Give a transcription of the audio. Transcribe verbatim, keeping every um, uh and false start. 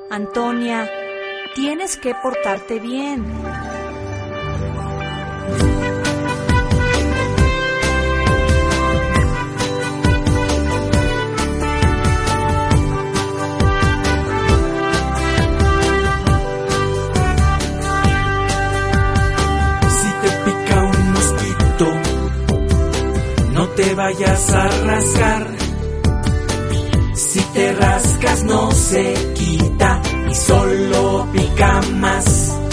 Antonia, tienes que portarte bien. Si te pica un mosquito, no te vayas a rascar. Si te rascas no se quita y solo pica más.